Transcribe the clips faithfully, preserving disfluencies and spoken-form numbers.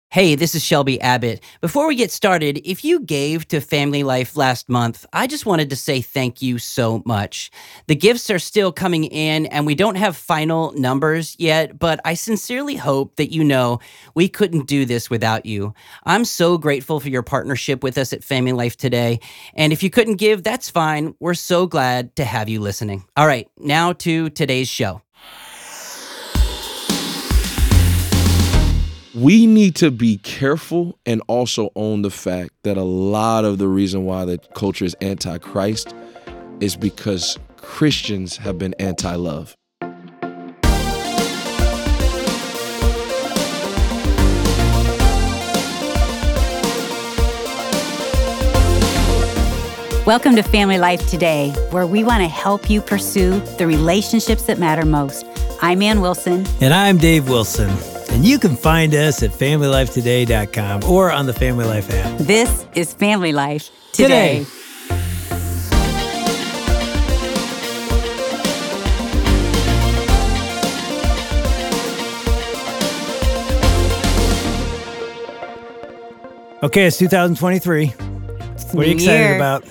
Hey, this is Shelby Abbott. Before we get started, if you gave to Family Life last month, I just wanted to say thank you so much. The gifts are still coming in, and we don't have final numbers yet, but I sincerely hope that you know we couldn't do this without you. I'm so grateful for your partnership with us at Family Life today, and if you couldn't give, that's fine. We're so glad to have you listening. All right, now to today's show. We need to be careful and also own the fact that a lot of the reason why the culture is anti-Christ is because Christians have been anti-love. Welcome to Family Life Today, where we want to help you pursue the relationships that matter most. I'm Ann Wilson. And I'm Dave Wilson. And you can find us at family life today dot com or on the Family Life app. This is Family Life Today. Today. Okay, it's two thousand twenty-three. What are you excited Year. about?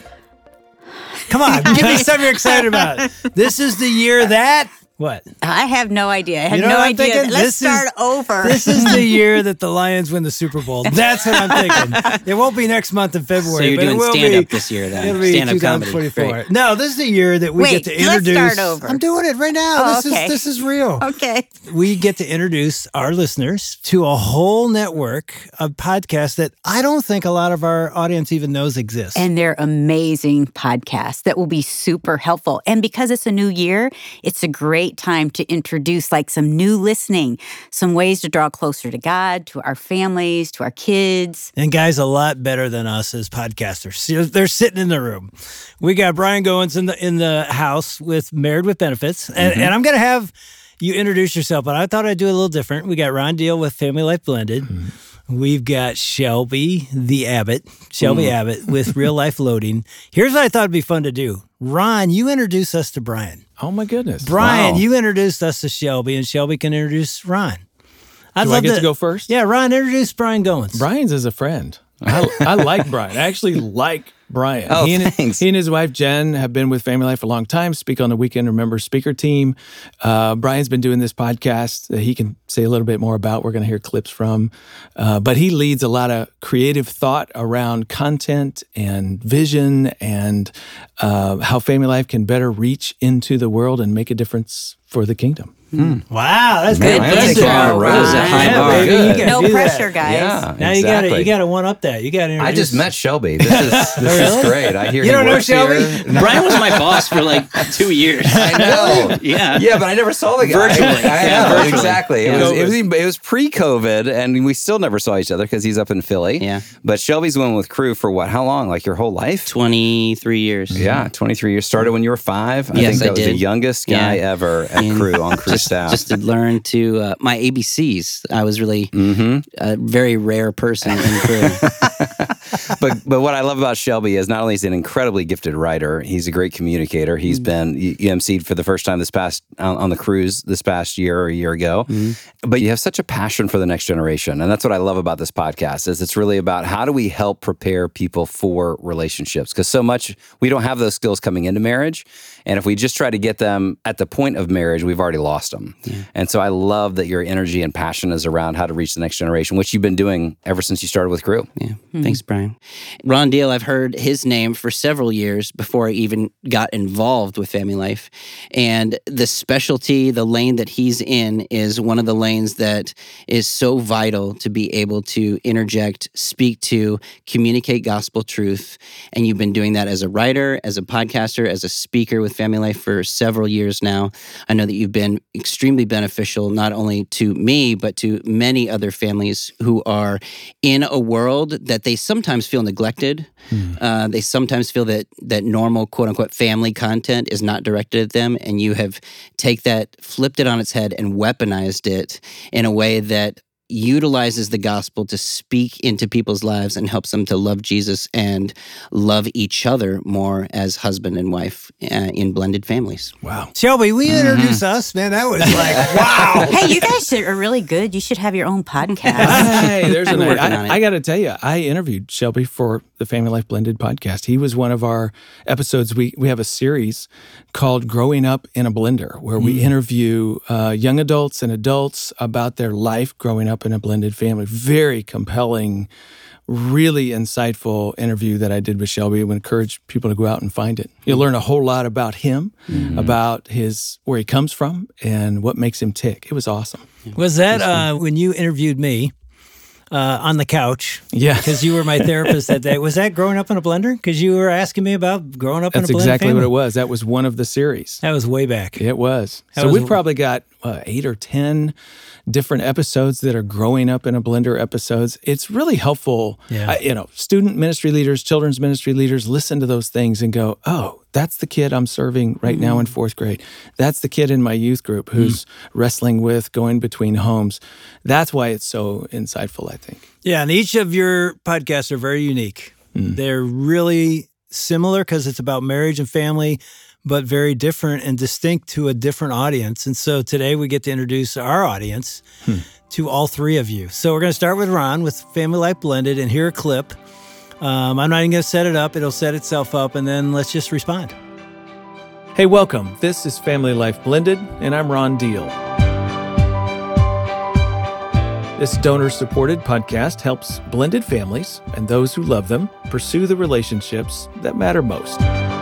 Come on, give me something you're excited about. This is the year that... What? I have no idea. I had You know no what I'm idea. thinking? Let's This start is- over. This is the year that the Lions win the Super Bowl. That's what I'm thinking. It won't be next month in February. So you're but it doing will stand-up be, this year then? It'll be Stand-up comedy. twenty twenty-four. Great. No, this is the year that we Wait, get to let's introduce. start over. I'm doing it right now. Oh, this okay. is this is real. Okay. We get to introduce our listeners to a whole network of podcasts that I don't think a lot of our audience even knows exist. And they're amazing podcasts that will be super helpful. And because it's a new year, it's a great time to introduce like some new listening, some ways to draw closer to God, to our families, to our kids. And guys, a lot better than us as podcasters. They're sitting in the room. We got Brian Goins in the in the house with Married with Benefits. And, Mm-hmm. and I'm going to have you introduce yourself, but I thought I'd do a little different. We got Ron Deal with Family Life Blended. Mm-hmm. We've got Shelby the Abbott, Shelby Mm. Abbott with Real Life Loading. Here's what I thought would be fun to do. Ron, you introduce us to Brian. Oh my goodness. Brian, Wow. you introduced us to Shelby, and Shelby can introduce Ron. I'd Do I love get to go first? Yeah, Ron, introduce Brian Goins. Brian's is a friend. I, I like Brian. I actually like Brian. Oh, he and, thanks. He and his wife, Jen, have been with Family Life for a long time, speak on the Weekend Remember speaker team. Uh, Brian's been doing this podcast that he can say a little bit more about. We're going to hear clips from. Uh, but he leads a lot of creative thought around content and vision and uh, how Family Life can better reach into the world and make a difference for the kingdom. Wow, that's Man, good. I That's take it on a good. roll. That was a high Yeah, bar. baby, you Good. gotta No do that. pressure, guys. Yeah, Now you got to exactly. you got to one up that. You got to. I just met Shelby. This is this really? is great. I hear You he don't know works Shelby? here. Brian was my boss for like two years. I know. Yeah. Yeah, but I never saw the guy. Virtually. I Yeah, know, virtually. exactly. It Yeah. was it was it was pre-COVID, and we still never saw each other because he's up in Philly. Yeah. But Shelby's been with Crew for what? How long? Like your whole life? twenty-three years. Yeah, twenty-three years. Started when you were five. I Yes, think that I was the did. youngest guy Yeah. ever at And Crew on Crew just, staff. just to learn to uh, my A B Cs. I was really Mm-hmm. a very rare person in crew. but but what I love about Shelby is not only is he an incredibly gifted writer, he's a great communicator. Mm-hmm. He's been you you emceed for the first time this past on, on the cruise this past year or a year ago. Mm-hmm. But you have such a passion for the next generation, and that's what I love about this podcast. Is it's really about how do we help prepare people for relationships? Because so much we don't have those skills coming into marriage, and if we just try to get them at the point of marriage, we've already lost them. And so I love that your energy and passion is around how to reach the next generation, which you've been doing ever since you started with Crew. Yeah. Thanks, Brian. Ron Deal, I've heard his name for several years before I even got involved with Family Life. And the specialty, the lane that he's in is one of the lanes that is so vital to be able to interject, speak to, communicate gospel truth. And you've been doing that as a writer, as a podcaster, as a speaker with Family Life for several years now. I know that you've been extremely beneficial, not only to me, but to many other families who are in a world that they sometimes feel neglected. Hmm. Uh, they sometimes feel that that normal quote unquote family content is not directed at them, and you have take that, flipped it on its head, and weaponized it in a way that utilizes the gospel to speak into people's lives and helps them to love Jesus and love each other more as husband and wife uh, in blended families. Wow. Shelby, we introduce mm-hmm. us, man. That was like, wow. Hey, you guys are really good. You should have your own podcast. Hey, there's an I, I got to tell you, I interviewed Shelby for the Family Life Blended podcast. He was one of our episodes. We we have a series called Growing Up in a Blender, where we mm. interview uh, young adults and adults about their life growing up in a blended family. Very compelling, really insightful interview that I did with Shelby. I would encourage people to go out and find it. You'll learn a whole lot about him, mm-hmm. about his where he comes from, and what makes him tick. It was awesome. Was that uh, when you interviewed me uh, on the couch? Yeah. Because you were my therapist that day. Was that growing up in a blender? Because you were asking me about growing up That's in a blended exactly family? what it was. That was one of the series. That was way back. It was. That so was we've probably got uh, eight or ten different episodes that are growing up in a blender episodes. It's really helpful. Yeah. Uh, you know, student ministry leaders, children's ministry leaders listen to those things and go, oh, that's the kid I'm serving right mm-hmm. now in fourth grade. That's the kid in my youth group who's mm-hmm. wrestling with going between homes. That's why it's so insightful, I think. Yeah, and each of your podcasts are very unique. Mm. They're really similar because it's about marriage and family, but very different and distinct to a different audience. And so today we get to introduce our audience hmm. to all three of you. So we're going to start with Ron with Family Life Blended and hear a clip. Um, I'm not even going to set it up. It'll set itself up, and then let's just respond. Hey, welcome. This is Family Life Blended, and I'm Ron Deal. This donor-supported podcast helps blended families and those who love them pursue the relationships that matter most.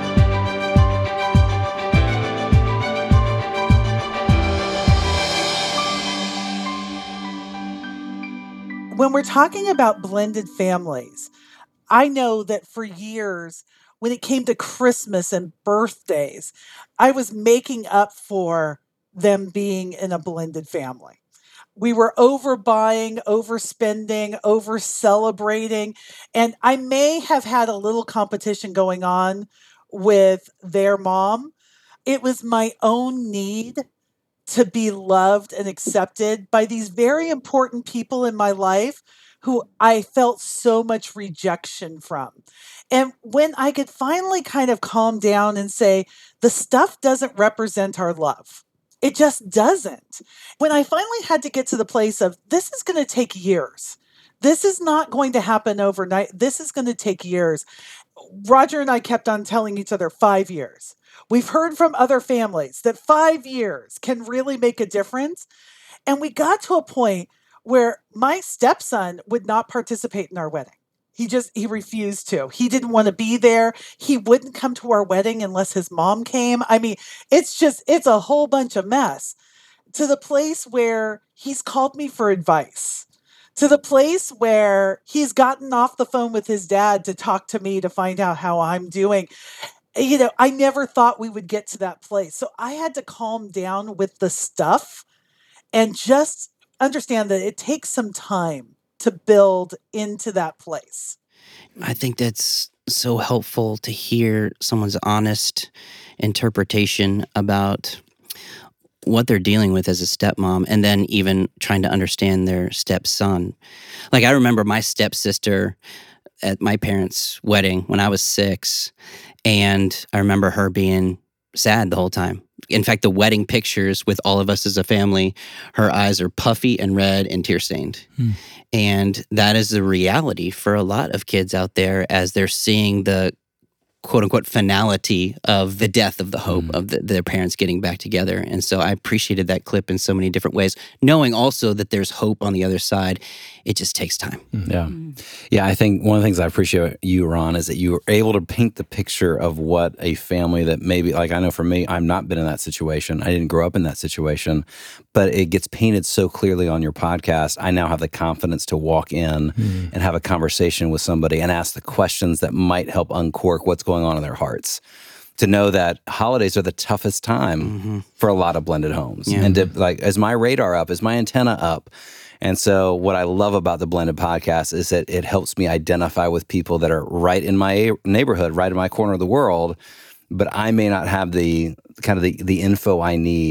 When we're talking about blended families, I know that for years, when it came to Christmas and birthdays, I was making up for them being in a blended family. We were overbuying, overspending, over celebrating, and I may have had a little competition going on with their mom. It was my own need to be loved and accepted by these very important people in my life who I felt so much rejection from. And when I could finally kind of calm down and say, the stuff doesn't represent our love. It just doesn't. When I finally had to get to the place of, this is going to take years. This is not going to happen overnight. This is going to take years. Roger and I kept on telling each other five years. We've heard from other families that five years can really make a difference. And we got to a point where my stepson would not participate in our wedding. He just, he refused to. He didn't want to be there. He wouldn't come to our wedding unless his mom came. I mean, it's just, it's a whole bunch of mess. To the place where he's called me for advice. To the place where he's gotten off the phone with his dad to talk to me to find out how I'm doing. You know, I never thought we would get to that place. So I had to calm down with the stuff and just understand that it takes some time to build into that place. I think that's so helpful to hear someone's honest interpretation about what they're dealing with as a stepmom, and then even trying to understand their stepson. Like, I remember my stepsister at my parents' wedding when I was six, and I remember her being sad the whole time. In fact, the wedding pictures with all of us as a family, her eyes are puffy and red and tear-stained. Hmm. And that is the reality for a lot of kids out there as they're seeing the quote-unquote finality of the death of the hope mm. of the, their parents getting back together. And so I appreciated that clip in so many different ways, knowing also that there's hope on the other side. It just takes time. Mm. Yeah. Yeah, I think one of the things I appreciate you, Ron, is that you were able to paint the picture of what a family that maybe, like I know for me, I've not been in that situation. I didn't grow up in that situation, but it gets painted so clearly on your podcast. I now have the confidence to walk in mm. and have a conversation with somebody and ask the questions that might help uncork what's going on in their hearts. To know that holidays are the toughest time mm-hmm. for a lot of blended homes. Yeah. And to, like, is my radar up? Is my antenna up? And so what I love about the Blended podcast is that it helps me identify with people that are right in my neighborhood, right in my corner of the world, but I may not have the kind of the, the info I need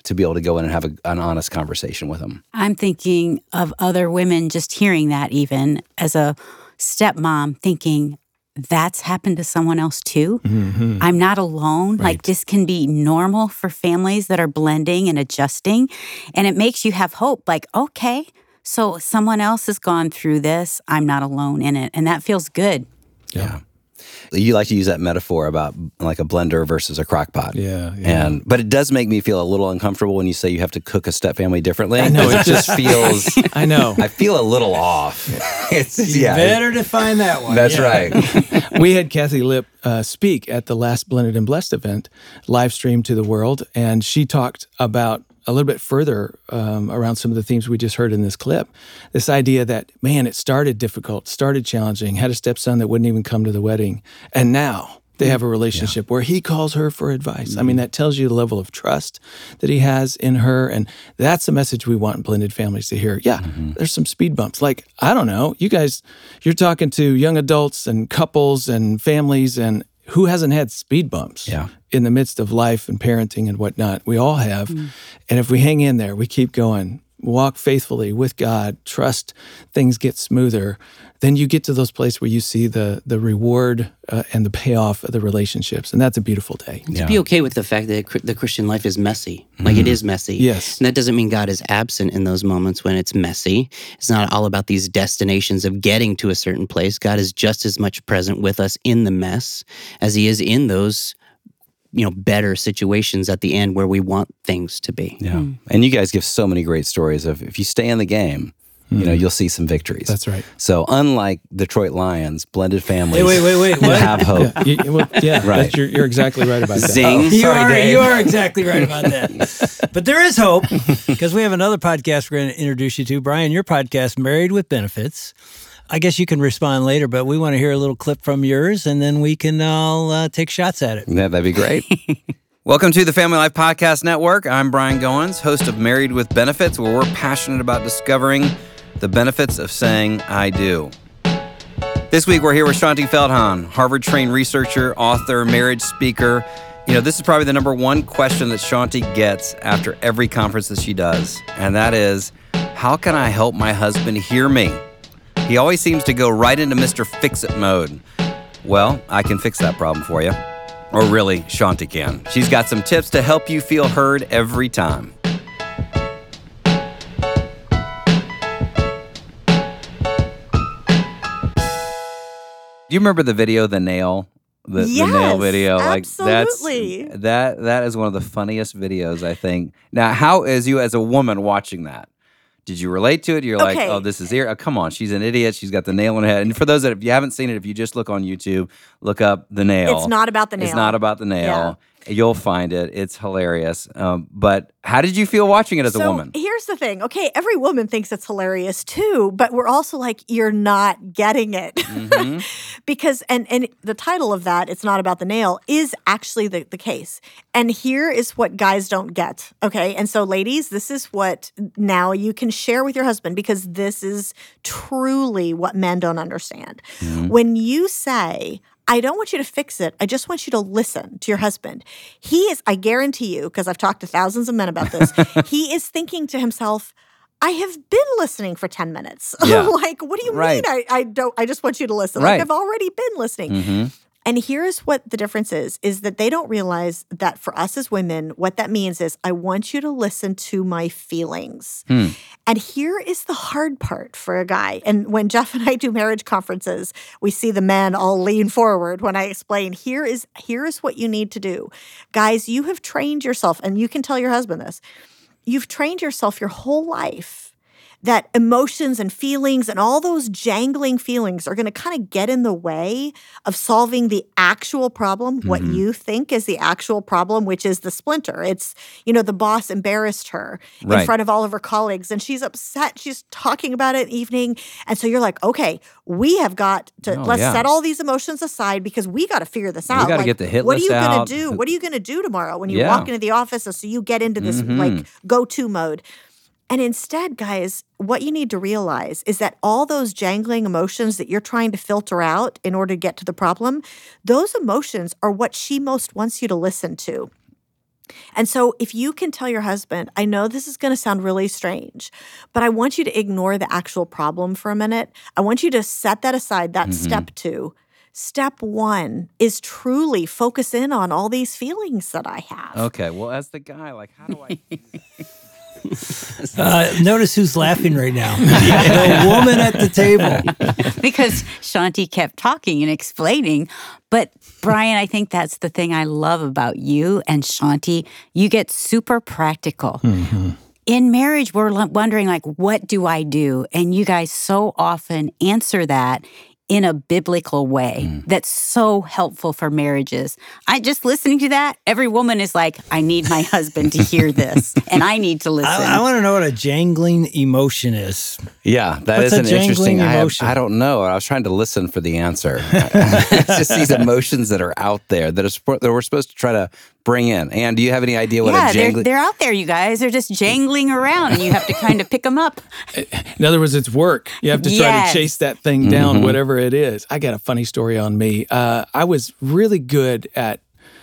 to be able to go in and have a, an honest conversation with them. I'm thinking of other women just hearing that, even as a stepmom, thinking, that's happened to someone else too. Mm-hmm. I'm not alone. Right. Like, this can be normal for families that are blending and adjusting. And it makes you have hope. Like, okay, so someone else has gone through this. I'm not alone in it. And that feels good. Yeah. You like to use that metaphor about like a blender versus a crock pot. Yeah, yeah. And but it does make me feel a little uncomfortable when you say you have to cook a step family differently. I know, it just feels I know. I feel a little off. It's You yeah. better define that one. That's Yeah. right. We had Kathy Lipp uh, speak at the last Blended and Blessed event, live streamed to the world, and she talked about a little bit further um, around some of the themes we just heard in this clip. This idea that, man, it started difficult, started challenging, had a stepson that wouldn't even come to the wedding, and now they have a relationship yeah. where he calls her for advice. Mm-hmm. I mean, that tells you the level of trust that he has in her, and that's the message we want blended families to hear. Yeah, mm-hmm. there's some speed bumps. Like, I don't know, you guys, you're talking to young adults and couples and families, and who hasn't had speed bumps yeah. in the midst of life and parenting and whatnot? We all have. Mm. And if we hang in there, we keep going, walk faithfully with God, trust things get smoother, then you get to those places where you see the the reward uh, and the payoff of the relationships. And that's a beautiful day. To yeah. be okay with the fact that the Christian life is messy. Like mm-hmm. it is messy. Yes. And that doesn't mean God is absent in those moments when it's messy. It's not all about these destinations of getting to a certain place. God is just as much present with us in the mess as he is in those, you know, better situations at the end where we want things to be. Yeah. Mm. And you guys give so many great stories of if you stay in the game, you know, you'll see some victories. That's right. So unlike Detroit Lions, blended families wait, wait, wait, wait. What? have hope. Yeah, you, well, yeah right. that's, you're, you're exactly right about that. Zing. Oh, you, Sorry, are, Dave. you are exactly right about that. But there is hope, because we have another podcast we're going to introduce you to. Brian, your podcast, Married with Benefits. I guess you can respond later, but we want to hear a little clip from yours, and then we can all uh, take shots at it. Yeah, that'd be great. Welcome to the Family Life Podcast Network. I'm Brian Goins, host of Married with Benefits, where we're passionate about discovering the benefits of saying I do. This week, we're here with Shaunti Feldhahn, Harvard-trained researcher, author, marriage speaker. You know, this is probably the number one question that Shaunti gets after every conference that she does, and that is, how can I help my husband hear me? He always seems to go right into Mister Fix-It mode. Well, I can fix that problem for you. Or really, Shaunti can. She's got some tips to help you feel heard every time. Do you remember the video, The Nail? The, yes, the nail video? Like absolutely. That's, that that is one of the funniest videos, I think. Now, how is you as a woman watching that? Did you relate to it? You're okay. like, oh, this is here. Oh, come on, she's an idiot. She's got the nail in her head. And for those that if you haven't seen it, if you just look on YouTube, look up The Nail. It's not about the nail. It's not about the nail. You'll find it. It's hilarious. Um, but how did you feel watching it as so, a woman? Here's the thing. Okay, every woman thinks it's hilarious too, but we're also like, you're not getting it. Mm-hmm. Because, and, and the title of that, It's Not About the Nail, is actually the, the case. And here is what guys don't get, okay? And so ladies, this is what now you can share with your husband, because this is truly what men don't understand. Mm-hmm. When you say, I don't want you to fix it. I just want you to listen to your husband. He is, I guarantee you, because I've talked to thousands of men about this, he is thinking to himself, I have been listening for ten minutes. Yeah. Like, what do you right. mean I, I don't, I just want you to listen? Right. Like, I've already been listening. Mm-hmm. And here's what the difference is, is that they don't realize that for us as women, what that means is I want you to listen to my feelings. Hmm. And here is the hard part for a guy. And when Jeff and I do marriage conferences, we see the men all lean forward when I explain, here is, here is what you need to do. Guys, you have trained yourself, and you can tell your husband this, you've trained yourself your whole life that emotions and feelings and all those jangling feelings are going to kind of get in the way of solving the actual problem, mm-hmm. what you think is the actual problem, which is the splinter. It's, you know, the boss embarrassed her right. in front of all of her colleagues, and she's upset. She's talking about it evening. And so you're like, okay, we have got to, oh, let's yeah. set all these emotions aside, because we got to figure this out. We got to like, get the hit what list are you out. going to do? What are you going to do tomorrow when you yeah. walk into the office? And so you get into this mm-hmm. like go-to mode. And instead, guys, what you need to realize is that all those jangling emotions that you're trying to filter out in order to get to the problem, those emotions are what she most wants you to listen to. And so if you can tell your husband, I know this is going to sound really strange, but I want you to ignore the actual problem for a minute. I want you to set that aside. That's mm-hmm. step two. Step one is truly focus in on all these feelings that I have. Okay, well, as the guy, like, how do I do that? uh, notice who's laughing right now. The woman at the table. Because Shaunti kept talking and explaining. But Brian, I think that's the thing I love about you and Shaunti. You get super practical. Mm-hmm. In marriage, we're wondering, like, what do I do? And you guys so often answer that in a biblical way mm. that's so helpful for marriages. I just listening to that, every woman is like, I need my husband to hear this, and I need to listen. I, I want to know what a jangling emotion is. Yeah, that What's is an interesting. I, have, emotion? I don't know. I was trying to listen for the answer. It's just these emotions that are out there that, are, that we're supposed to try to bring in. And do you have any idea what yeah, a jangling... they're, they're out there, you guys. They're just jangling around, and you have to kind of pick them up. In other words, it's work. You have to try yes. to chase that thing down, mm-hmm. whatever it is. I got a funny story on me. Uh, I was really good at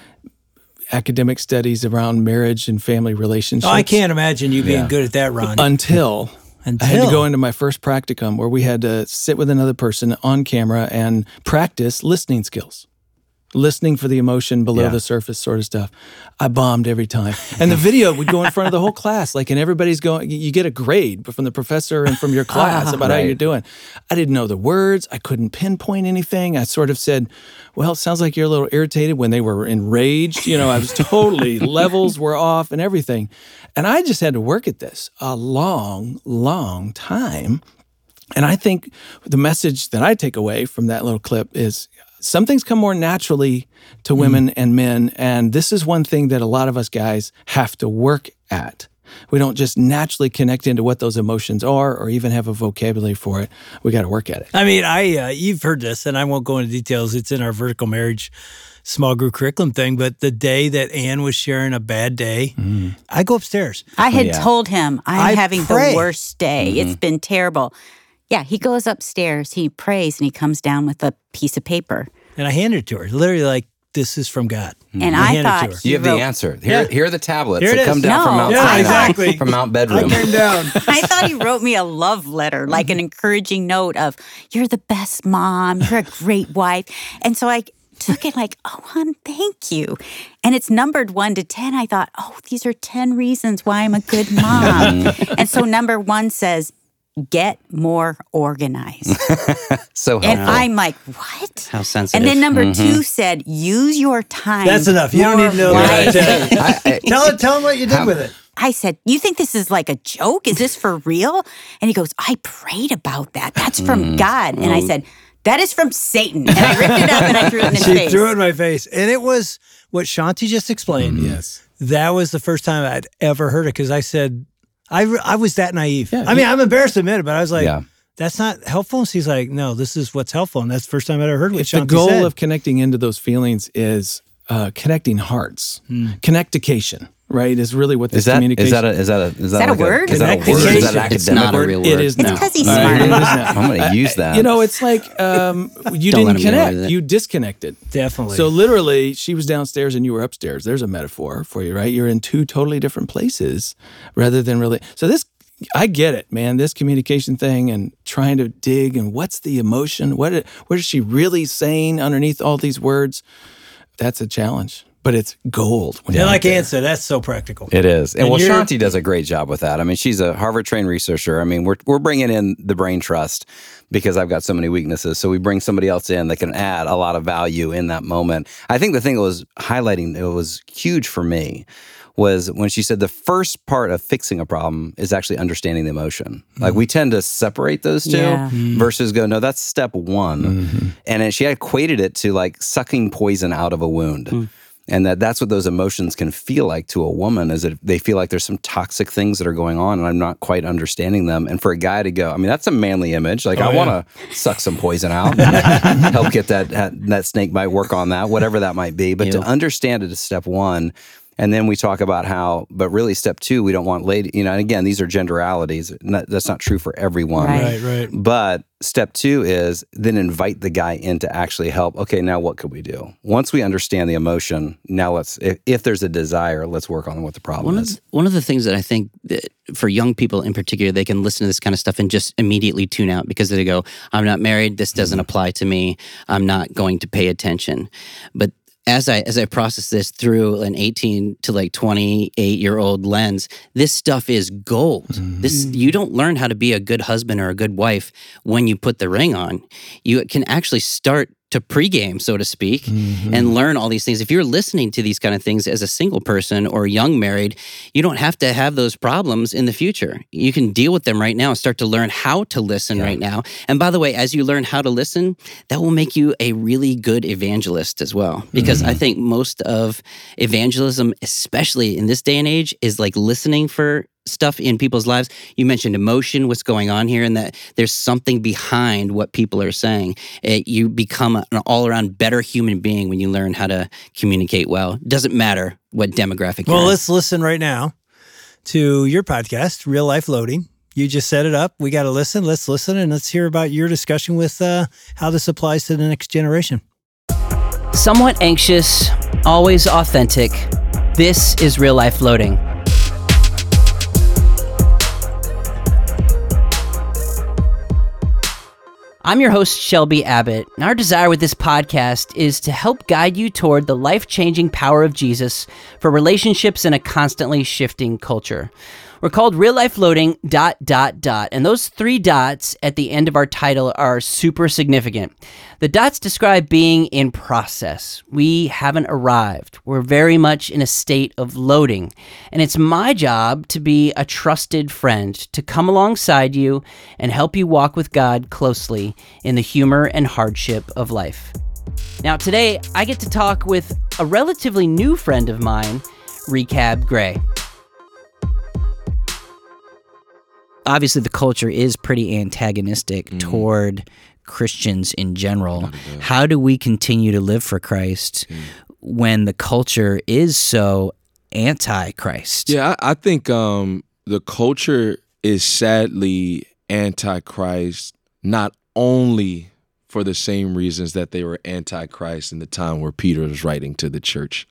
academic studies around marriage and family relationships. Oh, I can't imagine you being yeah. good at that, Ron. Until... Until. I had to go into my first practicum where we had to sit with another person on camera and practice listening skills. Listening for the emotion below yeah. the surface sort of stuff. I bombed every time. And the video would go in front of the whole class, like, and everybody's going, you get a grade from the professor and from your class about right. how you're doing. I didn't know the words. I couldn't pinpoint anything. I sort of said, well, it sounds like you're a little irritated when they were enraged. You know, I was totally, levels were off and everything. And I just had to work at this a long, long time. And I think the message that I take away from that little clip is some things come more naturally to women mm. and men, and this is one thing that a lot of us guys have to work at. We don't just naturally connect into what those emotions are or even have a vocabulary for it. We got to work at it. I mean, I uh, you've heard this, and I won't go into details. It's in our vertical marriage small group curriculum thing, but the day that Ann was sharing a bad day, mm. I go upstairs. I had yeah. told him, I'm I having pray. the worst day. Mm-hmm. It's been terrible. Yeah, he goes upstairs, he prays, and he comes down with a piece of paper. And I handed it to her, literally like, this is from God. And I, I thought you have wrote, the answer. Here, yeah. here are the tablets Here it that is. come down No. from Mount Yeah, Sinai, exactly. from Mount Bedroom. I came down. I thought he wrote me a love letter, like an encouraging note of, you're the best mom, you're a great wife. And so I took it like, oh, hon, thank you. And it's numbered one to ten. I thought, oh, these are ten reasons why I'm a good mom. And so number one says, get more organized. So helpful. And I'm like, what? How sensitive. And then number mm-hmm. two said, use your time. That's enough. You don't need to know that. I, I, tell, tell him what you did how, with it. I said, you think this is like a joke? Is this for real? And he goes, I prayed about that. That's from mm. God. And I said, that is from Satan. And I ripped it up and I threw it in his she face. She threw it in my face. And it was what Shaunti just explained. Mm, yes. That was the first time I'd ever heard it because I said, I, I was that naive. Yeah, I mean, I'm embarrassed to admit it, but I was like, yeah. that's not helpful. And she's like, no, this is what's helpful. And that's the first time I ever heard what If Shaunti the goal said. of connecting into those feelings is uh, connecting hearts, hmm. connectication, right, is really what this is that, communication... Is that a, is that a, is that that like a word? A, is that a word? Is that an academic It's not a word? real word. It is It's now. because he's Uh, smart. it is now. I'm going to use that. You know, it's like um, you Don't let didn't him get away connect. with it. You disconnected. Definitely. So literally, she was downstairs and you were upstairs. There's a metaphor for you, right? You're in two totally different places rather than really... So this... I get it, man. This communication thing and trying to dig and what's the emotion? What what is she really saying underneath all these words? That's a challenge, but it's gold. When yeah, you're like out there. Ann said, that's so practical. It is. And, And well, you're- Shaunti does a great job with that. I mean, she's a Harvard-trained researcher. I mean, we're we're bringing in the brain trust because I've got so many weaknesses. So we bring somebody else in that can add a lot of value in that moment. I think the thing that was highlighting, it was huge for me, was when she said the first part of fixing a problem is actually understanding the emotion. Mm-hmm. Like we tend to separate those two Yeah. mm-hmm. versus go, no, that's step one. Mm-hmm. And then she equated it to like sucking poison out of a wound. Mm. And that that's what those emotions can feel like to a woman, is that they feel like there's some toxic things that are going on and I'm not quite understanding them. And for a guy to go, I mean, that's a manly image. Like, Oh, I yeah. want to suck some poison out, help get that, that snake bite, work on that, whatever that might be. But Ew. to understand it is step one. And then we talk about how, but really step two, we don't want lady, you know, and again, these are generalities. Not, that's not true for everyone. Right. Right, right. But step two is then invite the guy in to actually help. Okay, now what could we do? Once we understand the emotion, now let's, if, if there's a desire, let's work on what the problem One of, is. the, one of the things that I think that for young people in particular, they can listen to this kind of stuff and just immediately tune out because they go, I'm not married, this doesn't apply to me, I'm not going to pay attention. But as I as I process this through an eighteen to like twenty-eight year old lens, this stuff is gold. Mm-hmm. This you don't learn how to be a good husband or a good wife when you put the ring on. You can actually start to pregame, so to speak, mm-hmm. and learn all these things. If you're listening to these kind of things as a single person or young married, you don't have to have those problems in the future. You can deal with them right now and start to learn how to listen yeah. right now. And by the way, as you learn how to listen, that will make you a really good evangelist as well. Because mm-hmm. I think most of evangelism, especially in this day and age, is like listening for stuff in people's lives. You mentioned emotion, what's going on here, and that there's something behind what people are saying. It, you become an all-around better human being when you learn how to communicate well. Doesn't matter what demographic you're Well, in. let's listen right now to your podcast, Real Life Loading. You just set it up. We got to listen. Let's listen, and let's hear about your discussion with uh, how this applies to the next generation. Somewhat anxious, always authentic. This is Real Life Loading. I'm your host, Shelby Abbott, and our desire with this podcast is to help guide you toward the life-changing power of Jesus for relationships in a constantly shifting culture. We're called Real Life Loading, dot, dot, dot, and those three dots at the end of our title are super significant. The dots describe being in process. We haven't arrived. We're very much in a state of loading, and it's my job to be a trusted friend, to come alongside you and help you walk with God closely in the humor and hardship of life. Now, today, I get to talk with a relatively new friend of mine, Recab Gray. Obviously, the culture is pretty antagonistic mm. toward Christians in general. How do we continue to live for Christ mm. when the culture is so anti-Christ? Yeah, I, I think um, the culture is sadly anti-Christ, not only for the same reasons that they were anti-Christ in the time where Peter was writing to the church.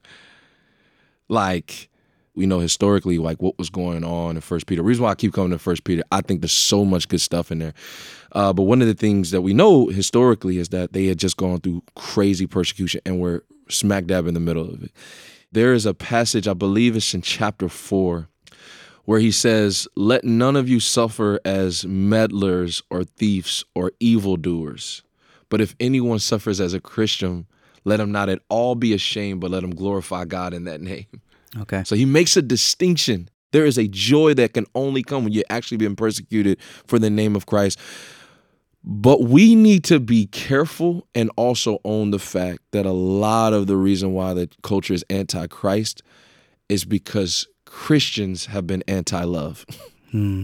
Like, we know historically, like what was going on in First Peter. The reason why I keep coming to First Peter, I think there's so much good stuff in there. Uh, but one of the things that we know historically is that they had just gone through crazy persecution and were smack dab in the middle of it. There is a passage, I believe it's in chapter four, where he says, "Let none of you suffer as meddlers or thieves or evildoers. But if anyone suffers as a Christian, let him not at all be ashamed, but let him glorify God in that name." Okay. So he makes a distinction. There is a joy that can only come when you're actually being persecuted for the name of Christ. But we need to be careful and also own the fact that a lot of the reason why the culture is anti-Christ is because Christians have been anti-love. Hmm.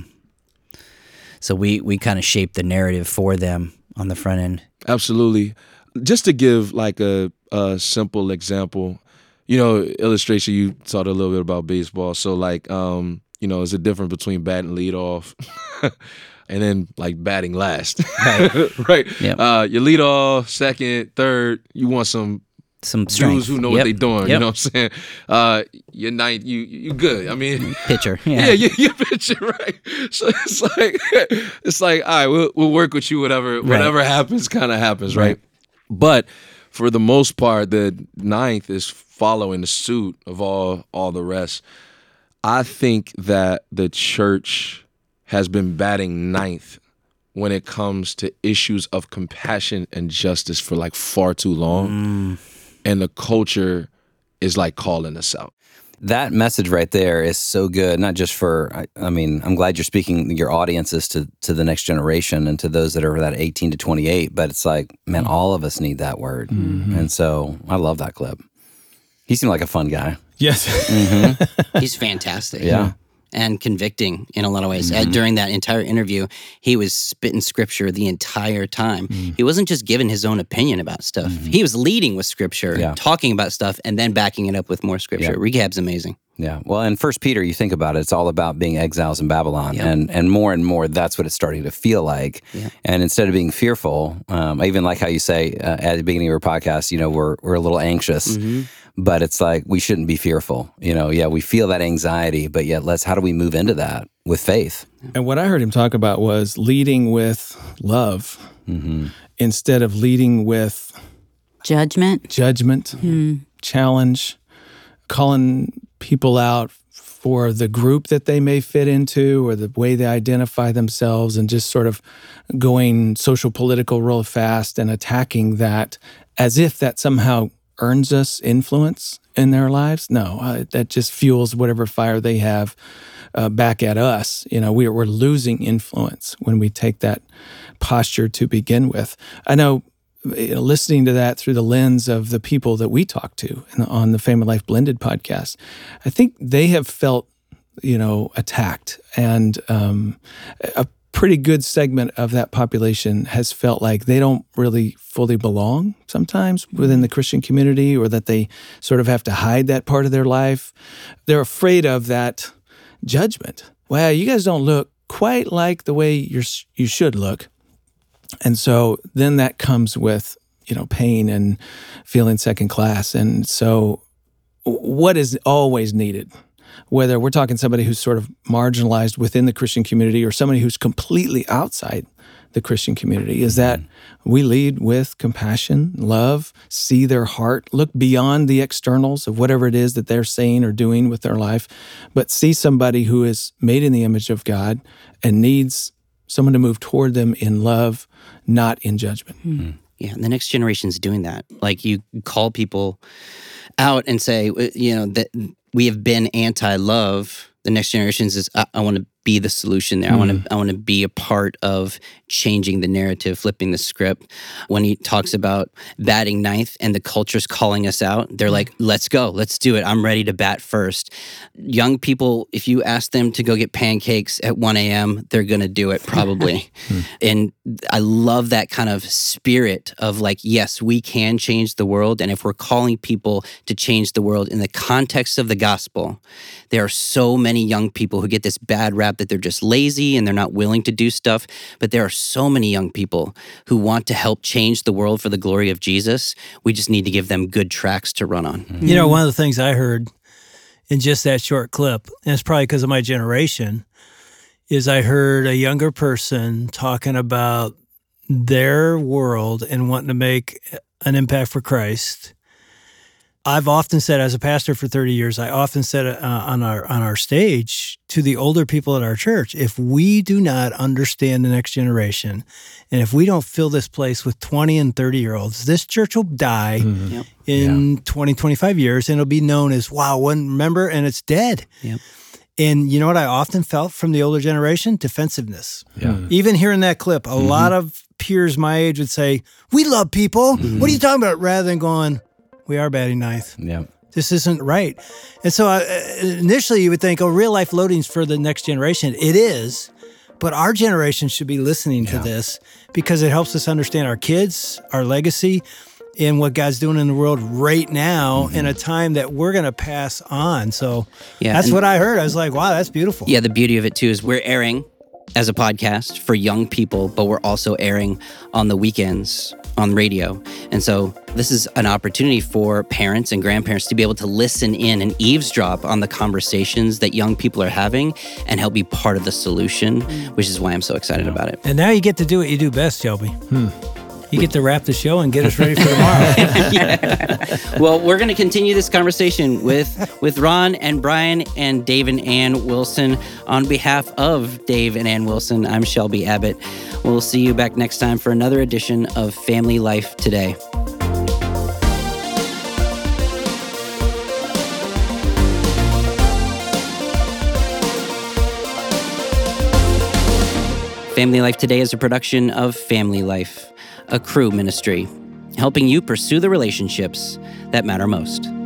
So we, we kind of shape the narrative for them on the front end. Absolutely. Just to give like a, a simple example, you know, illustration, you talked a little bit about baseball. So like, um, you know, there's a difference between batting leadoff and then like batting last, right? right? Yep. Uh, you lead off, second, third, you want some some strength. dudes who know yep. what they're doing, yep. you know what I'm saying? Uh, you're ninth, you you good. I mean, pitcher. Yeah, yeah, you, you're pitcher, right? So it's like, it's like, all right, we'll, we'll work with you, whatever, whatever right. happens, kind of happens, right? right? But for the most part, the ninth is following the suit of all all the rest. I think that the church has been batting ninth when it comes to issues of compassion and justice for like far too long. Mm. And the culture is like calling us out. That message right there is so good, not just for, I, I mean, I'm glad you're speaking your audiences to, to the next generation and to those that are that eighteen to twenty-eight, but it's like, man, all of us need that word. Mm-hmm. And so I love that clip. He seemed like a fun guy. Yes. Mm-hmm. He's fantastic. Yeah. and convicting in a lot of ways. Mm-hmm. Uh, during that entire interview, he was spitting scripture the entire time. Mm-hmm. He wasn't just giving his own opinion about stuff. Mm-hmm. He was leading with scripture, yeah. talking about stuff, and then backing it up with more scripture. Yeah. Rehab's amazing. Yeah. Well, in First Peter, you think about it, it's all about being exiles in Babylon. Yep. And and more and more, that's what it's starting to feel like. Yeah. And instead of being fearful, um, I even like how you say uh, at the beginning of your podcast, you know, we're, we're a little anxious. Mm-hmm. But it's like, we shouldn't be fearful. You know, yeah, we feel that anxiety, but yet let's, how do we move into that with faith? And what I heard him talk about was leading with love mm-hmm. instead of leading with judgment, judgment, mm. challenge, calling people out for the group that they may fit into or the way they identify themselves, and just sort of going social political real fast and attacking that as if that somehow earns us influence in their lives. No, uh, that just fuels whatever fire they have uh, back at us. You know, we're, we're losing influence when we take that posture to begin with. I know, you know, listening to that through the lens of the people that we talk to on the Family Life Blended podcast, I think they have felt, you know, attacked, and um, a pretty good segment of that population has felt like they don't really fully belong sometimes within the Christian community, or that they sort of have to hide that part of their life. They're afraid of that judgment. Well, you guys don't look quite like the way you're, you should look. And so then that comes with, you know, pain and feeling second class. And so what is always needed, whether we're talking somebody who's sort of marginalized within the Christian community or somebody who's completely outside the Christian community, is that we lead with compassion, love, see their heart, look beyond the externals of whatever it is that they're saying or doing with their life, but see somebody who is made in the image of God and needs someone to move toward them in love, not in judgment. Mm-hmm. Yeah, and the next generation's doing that. Like, you call people out and say, you know, that we have been anti-love. The next generations is, I, I want to be the solution there. Mm. I want to I want to be a part of changing the narrative, flipping the script. When he talks about batting ninth and the culture's calling us out, they're like, let's go, let's do it. I'm ready to bat first. Young people, if you ask them to go get pancakes at one a.m., they're going to do it probably. And I love that kind of spirit of like, yes, we can change the world. And if we're calling people to change the world in the context of the gospel, there are so many young people who get this bad rap that they're just lazy and they're not willing to do stuff. But there are so many young people who want to help change the world for the glory of Jesus. We just need to give them good tracks to run on. You know, one of the things I heard in just that short clip, and it's probably because of my generation, is I heard a younger person talking about their world and wanting to make an impact for Christ. I've often said, as a pastor for thirty years, I often said uh, on our on our stage to the older people at our church, if we do not understand the next generation, and if we don't fill this place with twenty and thirty-year-olds, this church will die mm-hmm. yep. in yeah. twenty, twenty-five years, and it'll be known as, wow, one remember, and it's dead. Yep. And you know what I often felt from the older generation? Defensiveness. Yeah. Even hearing that clip, a mm-hmm. lot of peers my age would say, we love people. Mm-hmm. What are you talking about? Rather than going, we are batting ninth. Yeah. This isn't right. And so uh, initially you would think, oh, real life loading's for the next generation. It is, but our generation should be listening yeah. to this because it helps us understand our kids, our legacy, and what God's doing in the world right now mm-hmm. in a time that we're going to pass on. So yeah, that's what I heard. I was like, wow, that's beautiful. Yeah, the beauty of it too is we're airing as a podcast for young people, but we're also airing on the weekends on radio. And so this is an opportunity for parents and grandparents to be able to listen in and eavesdrop on the conversations that young people are having and help be part of the solution, which is why I'm so excited about it. And now you get to do what you do best, Shelby. Hmm. You get to wrap the show and get us ready for tomorrow. Yeah. Well, we're going to continue this conversation with, with Ron and Brian and Dave and Ann Wilson. On behalf of Dave and Ann Wilson, I'm Shelby Abbott. We'll see you back next time for another edition of Family Life Today. Family Life Today is a production of Family Life, a Cru ministry, helping you pursue the relationships that matter most.